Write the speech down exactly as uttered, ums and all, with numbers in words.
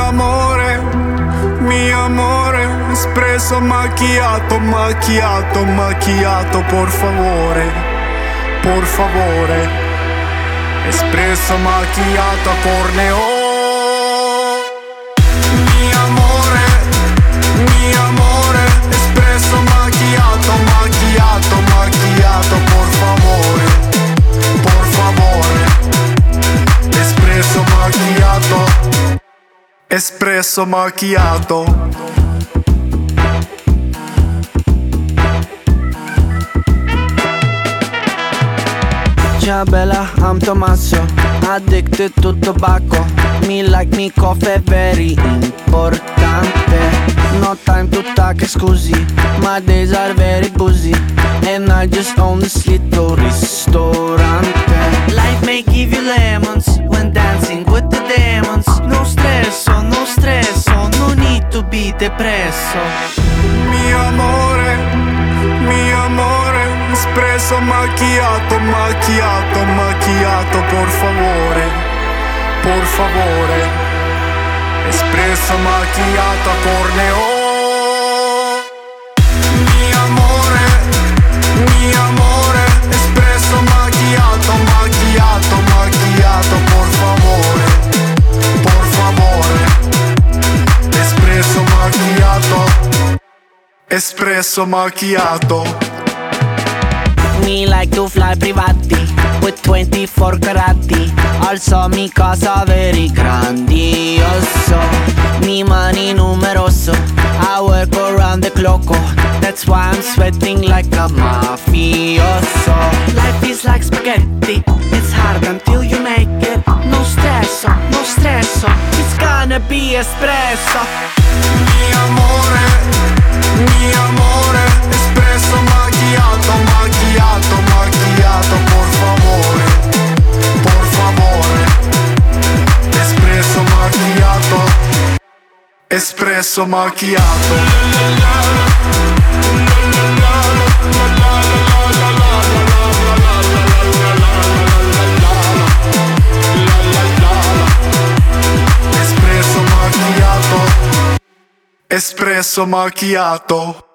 amore, mi amore, espresso macchiato, macchiato, macchiato, por favore, por favore, espresso macchiato corneo. Mi amore, mi amore, espresso macchiato, macchiato, macchiato, por favore, por favore, espresso macchiato, espresso macchiato. Ciao bella, I'm Tommaso, addicted to tobacco. Me like me coffee, very importante. No time to talk, scusi, my days are very busy, and I just own this little ristorante. Life may give you lemons when dancing with the demons. No stresso, no stresso, no need to be depresso. Mi amore, mi amore, espresso macchiato, macchiato, macchiato, por favore, por favore, espresso macchiato corneo. Mi amore, mi amore, espresso macchiato, macchiato, macchiato, por favore, por favore, espresso macchiato, espresso macchiato. Me like to fly privati with twenty-four carati. Also mi casa very grandioso. Mi money numeroso, I work around the clock. That's why I'm sweating like a mafioso. Life is like spaghetti, it's hard until you make it. No stresso, no stresso, it's gonna be espresso. Mi amore, mi amore, espresso macchiato, macchiato, macchiato, por favore, por favore, espresso macchiato, espresso macchiato. Espresso macchiato, espresso macchiato.